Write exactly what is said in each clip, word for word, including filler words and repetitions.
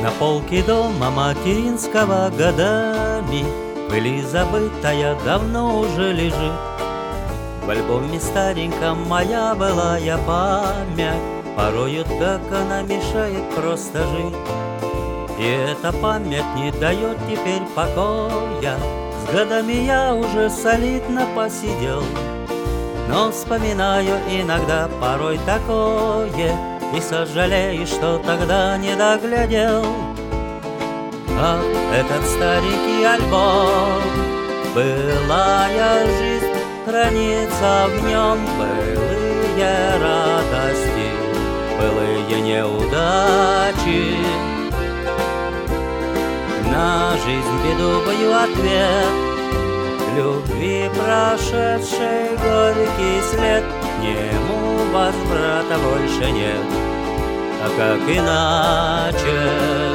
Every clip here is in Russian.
На полке дома материнского годами пыли забытая давно уже лежит. В альбоме стареньком моя былая память, порою так она мешает просто жить. И эта память не дает теперь покоя. С годами я уже солидно посидел, но вспоминаю иногда порой такое и сожалею, что тогда не доглядел. Ах, этот старенький альбом, былая жизнь, хранится в нем былые радости, былые неудачи. На жизнь бедовую ответ, любви прошедшей горький след, нему возврата больше нет. А как иначе?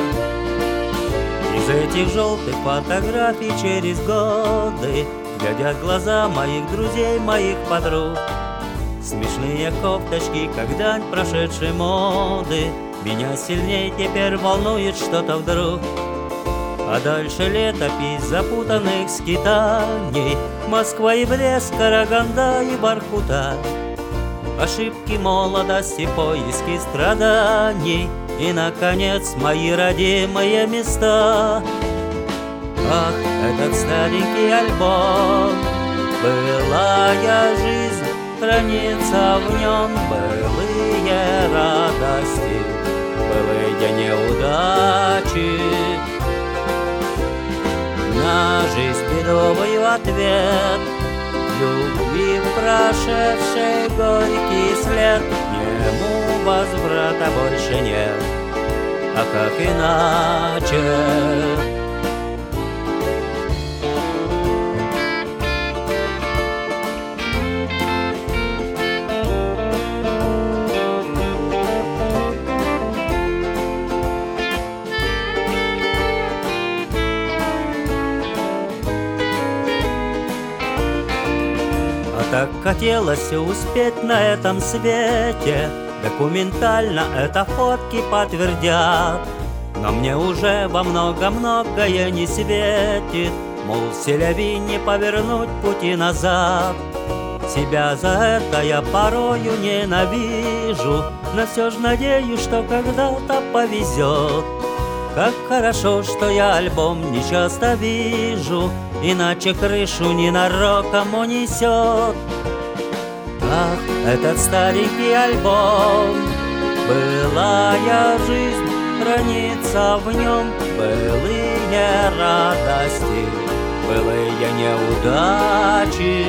Из этих желтых фотографий через годы глядят глаза моих друзей, моих подруг. Смешные кофточки, как дань прошедшей моды, меня сильнее теперь волнует что-то вдруг. А дальше летопись запутанных скитаний, Москва и Брест, Караганда и Воркута, ошибки молодости, поиски страданий и, наконец, мои родимые места. Ах, этот старенький альбом, былая жизнь, хранится в нем былые радости, былые неудачи. На жизнь бедовую ответ, любви прошедшей горький след, нему возврата больше нет. А как иначе? Так хотелось успеть на этом свете, документально это фотки подтвердят. Но мне уже во много-многое не светит, мол, в Селяви не повернуть пути назад. Себя за это я порою ненавижу, но все ж надеюсь, что когда-то повезет. Как хорошо, что я альбом не часто вижу, иначе крышу ненароком унесет. Ах, этот старенький альбом, былая жизнь, хранится в нем былые радости, былые неудачи.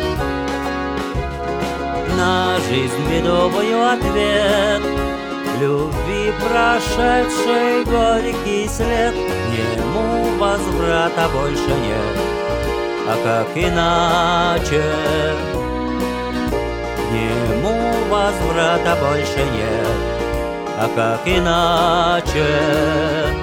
На жизнь бедовую ответ, любви прошедшей горький след, нему возврата больше нет. А как иначе? Нему возврата больше нет. А как иначе?